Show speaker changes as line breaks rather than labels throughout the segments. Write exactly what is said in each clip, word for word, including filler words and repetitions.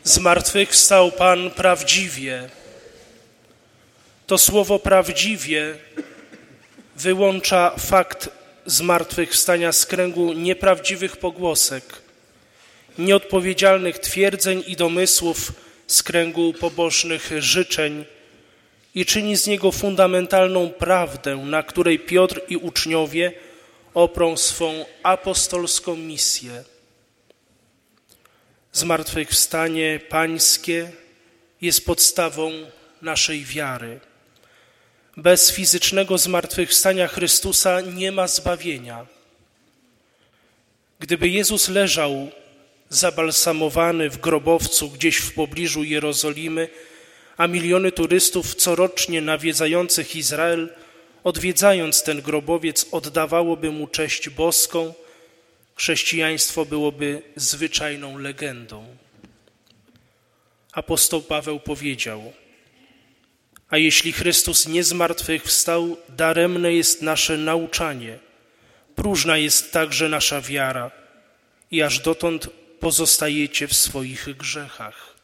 Zmartwychwstał Pan prawdziwie. To słowo prawdziwie wyłącza fakt zmartwychwstania z kręgu nieprawdziwych pogłosek, nieodpowiedzialnych twierdzeń i domysłów z kręgu pobożnych życzeń i czyni z niego fundamentalną prawdę, na której Piotr i uczniowie oprą swą apostolską misję. Zmartwychwstanie Pańskie jest podstawą naszej wiary. Bez fizycznego zmartwychwstania Chrystusa nie ma zbawienia. Gdyby Jezus leżał zabalsamowany w grobowcu gdzieś w pobliżu Jerozolimy, a miliony turystów corocznie nawiedzających Izrael, odwiedzając ten grobowiec, oddawałoby mu cześć boską, chrześcijaństwo byłoby zwyczajną legendą. Apostoł Paweł powiedział: a jeśli Chrystus nie zmartwychwstał, daremne jest nasze nauczanie, próżna jest także nasza wiara i aż dotąd pozostajecie w swoich grzechach.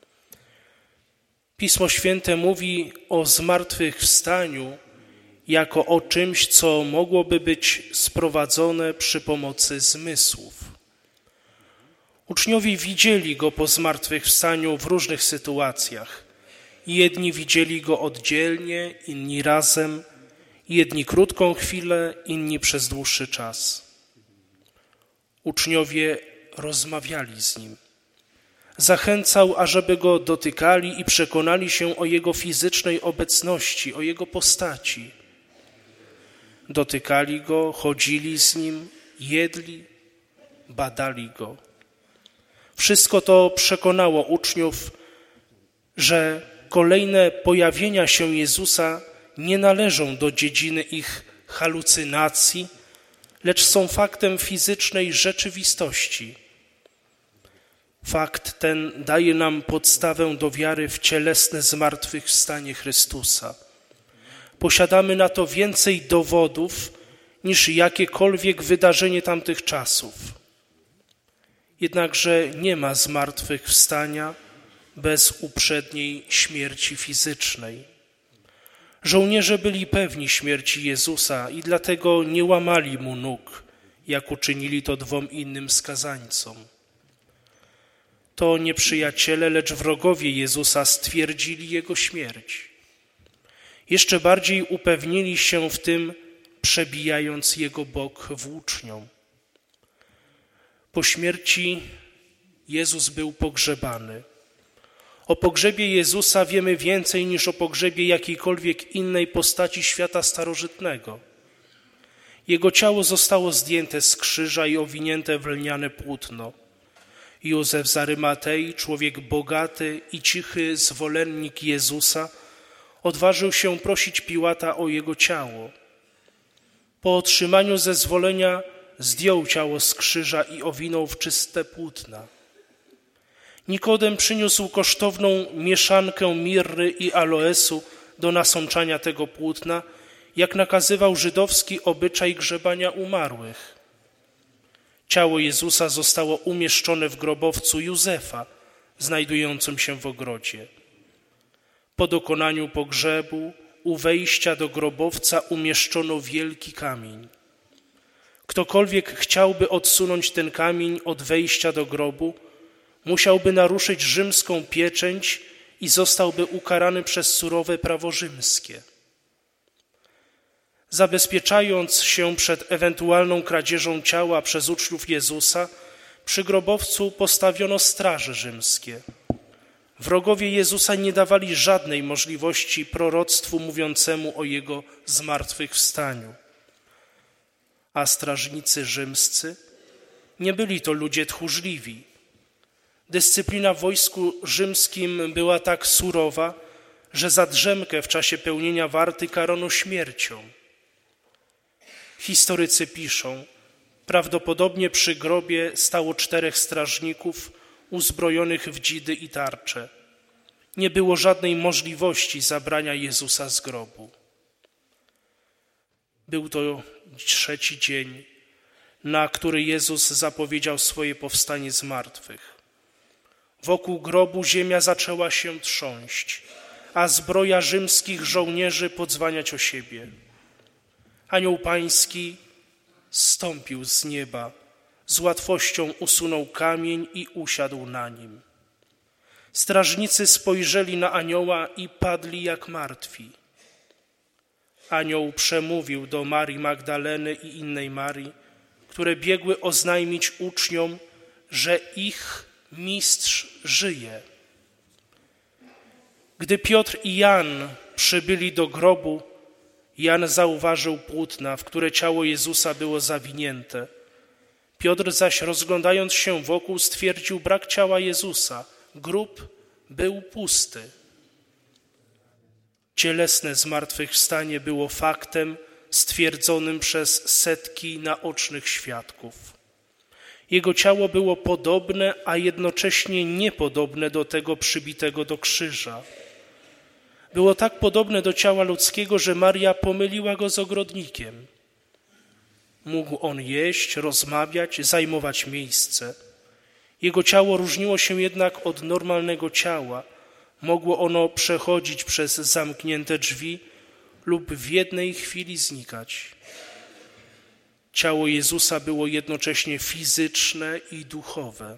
Pismo Święte mówi o zmartwychwstaniu jako o czymś, co mogłoby być sprowadzone przy pomocy zmysłów. Uczniowie widzieli Go po zmartwychwstaniu w różnych sytuacjach. Jedni widzieli Go oddzielnie, inni razem, jedni krótką chwilę, inni przez dłuższy czas. Uczniowie rozmawiali z Nim. Zachęcał, ażeby Go dotykali i przekonali się o Jego fizycznej obecności, o Jego postaci. Dotykali Go, chodzili z Nim, jedli, badali Go. Wszystko to przekonało uczniów, że kolejne pojawienia się Jezusa nie należą do dziedziny ich halucynacji, lecz są faktem fizycznej rzeczywistości. Fakt ten daje nam podstawę do wiary w cielesne zmartwychwstanie Chrystusa. Posiadamy na to więcej dowodów niż jakiekolwiek wydarzenie tamtych czasów. Jednakże nie ma zmartwychwstania bez uprzedniej śmierci fizycznej. Żołnierze byli pewni śmierci Jezusa i dlatego nie łamali Mu nóg, jak uczynili to dwom innym skazańcom. To nie przyjaciele, lecz wrogowie Jezusa stwierdzili Jego śmierć. Jeszcze bardziej upewnili się w tym, przebijając Jego bok włócznią. Po śmierci Jezus był pogrzebany. O pogrzebie Jezusa wiemy więcej niż o pogrzebie jakiejkolwiek innej postaci świata starożytnego. Jego ciało zostało zdjęte z krzyża i owinięte w lniane płótno. Józef z Arymatei, człowiek bogaty i cichy zwolennik Jezusa, odważył się prosić Piłata o Jego ciało. Po otrzymaniu zezwolenia zdjął ciało z krzyża i owinął w czyste płótna. Nikodem przyniósł kosztowną mieszankę mirry i aloesu do nasączania tego płótna, jak nakazywał żydowski obyczaj grzebania umarłych. Ciało Jezusa zostało umieszczone w grobowcu Józefa, znajdującym się w ogrodzie. Po dokonaniu pogrzebu u wejścia do grobowca umieszczono wielki kamień. Ktokolwiek chciałby odsunąć ten kamień od wejścia do grobu, musiałby naruszyć rzymską pieczęć i zostałby ukarany przez surowe prawo rzymskie. Zabezpieczając się przed ewentualną kradzieżą ciała przez uczniów Jezusa, przy grobowcu postawiono straże rzymskie. Wrogowie Jezusa nie dawali żadnej możliwości proroctwu mówiącemu o Jego zmartwychwstaniu. A strażnicy rzymscy nie byli to ludzie tchórzliwi. Dyscyplina w wojsku rzymskim była tak surowa, że za drzemkę w czasie pełnienia warty karano śmiercią. Historycy piszą, prawdopodobnie przy grobie stało czterech strażników uzbrojonych w dzidy i tarcze. Nie było żadnej możliwości zabrania Jezusa z grobu. Był to trzeci dzień, na który Jezus zapowiedział swoje powstanie z martwych. Wokół grobu ziemia zaczęła się trząść, a zbroja rzymskich żołnierzy podzwaniać o siebie. Anioł Pański zstąpił z nieba, z łatwością usunął kamień i usiadł na nim. Strażnicy spojrzeli na anioła i padli jak martwi. Anioł przemówił do Marii Magdaleny i innej Marii, które biegły oznajmić uczniom, że ich mistrz żyje. Gdy Piotr i Jan przybyli do grobu, Jan zauważył płótna, w które ciało Jezusa było zawinięte. Piotr zaś, rozglądając się wokół, stwierdził brak ciała Jezusa. Grób był pusty. Cielesne zmartwychwstanie było faktem stwierdzonym przez setki naocznych świadków. Jego ciało było podobne, a jednocześnie niepodobne do tego przybitego do krzyża. Było tak podobne do ciała ludzkiego, że Maria pomyliła go z ogrodnikiem. Mógł on jeść, rozmawiać, zajmować miejsce. Jego ciało różniło się jednak od normalnego ciała. Mogło ono przechodzić przez zamknięte drzwi lub w jednej chwili znikać. Ciało Jezusa było jednocześnie fizyczne i duchowe.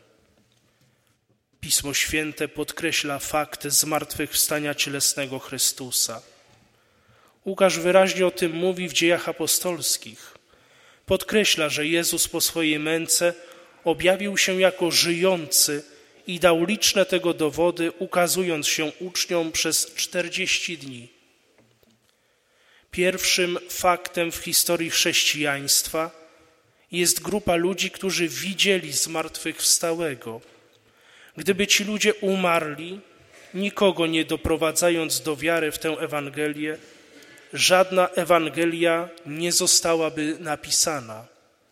Pismo Święte podkreśla fakt zmartwychwstania cielesnego Chrystusa. Łukasz wyraźnie o tym mówi w Dziejach Apostolskich. Podkreśla, że Jezus po swojej męce objawił się jako żyjący i dał liczne tego dowody, ukazując się uczniom przez czterdzieści dni. Pierwszym faktem w historii chrześcijaństwa jest grupa ludzi, którzy widzieli zmartwychwstałego. Gdyby ci ludzie umarli, nikogo nie doprowadzając do wiary w tę Ewangelię, żadna Ewangelia nie zostałaby napisana.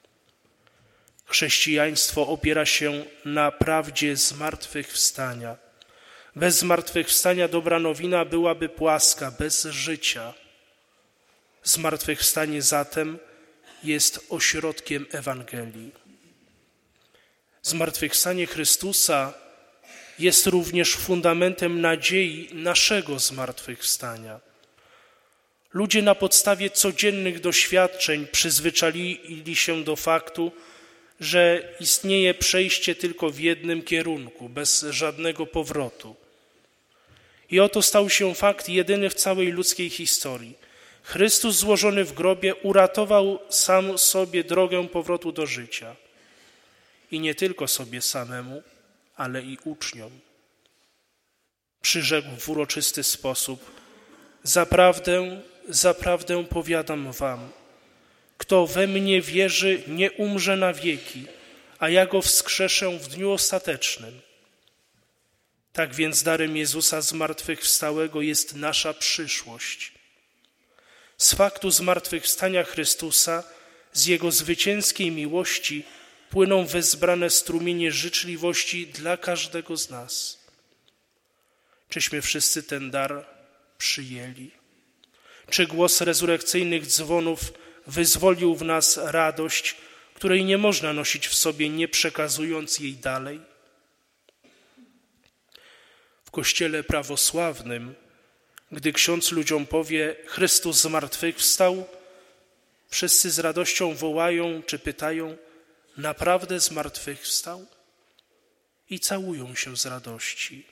Chrześcijaństwo opiera się na prawdzie zmartwychwstania. Bez zmartwychwstania dobra nowina byłaby płaska, bez życia. Zmartwychwstanie zatem jest ośrodkiem Ewangelii. Zmartwychwstanie Chrystusa jest również fundamentem nadziei naszego zmartwychwstania. Ludzie na podstawie codziennych doświadczeń przyzwyczaili się do faktu, że istnieje przejście tylko w jednym kierunku, bez żadnego powrotu. I oto stał się fakt jedyny w całej ludzkiej historii. Chrystus złożony w grobie uratował sam sobie drogę powrotu do życia. I nie tylko sobie samemu, ale i uczniom. Przyrzekł w uroczysty sposób: Zaprawdę, zaprawdę powiadam wam, kto we mnie wierzy, nie umrze na wieki, a ja go wskrzeszę w dniu ostatecznym. Tak więc darem Jezusa zmartwychwstałego jest nasza przyszłość. Z faktu zmartwychwstania Chrystusa, z Jego zwycięskiej miłości płyną wezbrane strumienie życzliwości dla każdego z nas. Czyśmy wszyscy ten dar przyjęli? Czy głos rezurekcyjnych dzwonów wyzwolił w nas radość, której nie można nosić w sobie, nie przekazując jej dalej? W Kościele prawosławnym, gdy ksiądz ludziom powie: Chrystus zmartwychwstał, wszyscy z radością wołają czy pytają: naprawdę zmartwychwstał? I całują się z radości.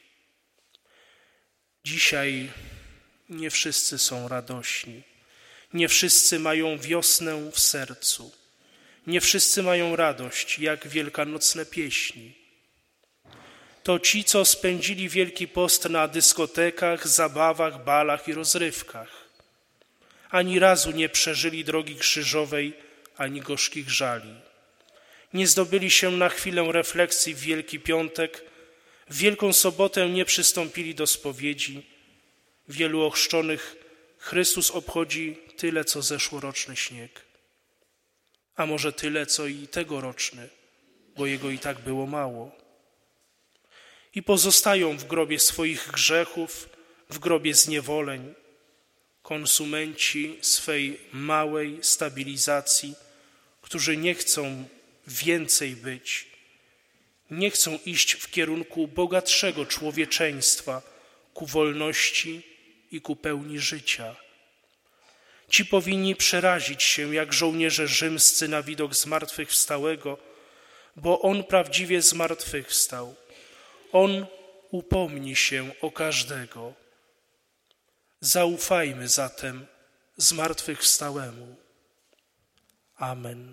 Dzisiaj nie wszyscy są radośni. Nie wszyscy mają wiosnę w sercu. Nie wszyscy mają radość, jak wielkanocne pieśni. To ci, co spędzili Wielki Post na dyskotekach, zabawach, balach i rozrywkach. Ani razu nie przeżyli drogi krzyżowej, ani gorzkich żali. Nie zdobyli się na chwilę refleksji w Wielki Piątek, w Wielką Sobotę nie przystąpili do spowiedzi. Wielu ochrzczonych Chrystus obchodzi tyle, co zeszłoroczny śnieg. A może tyle, co i tegoroczny, bo jego i tak było mało. I pozostają w grobie swoich grzechów, w grobie zniewoleń, konsumenci swej małej stabilizacji, którzy nie chcą więcej być, nie chcą iść w kierunku bogatszego człowieczeństwa, ku wolności i ku pełni życia. Ci powinni przerazić się jak żołnierze rzymscy na widok zmartwychwstałego, bo On prawdziwie zmartwychwstał. On upomni się o każdego. Zaufajmy zatem zmartwychwstałemu. Amen.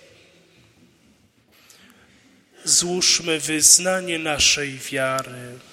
Złóżmy wyznanie naszej wiary.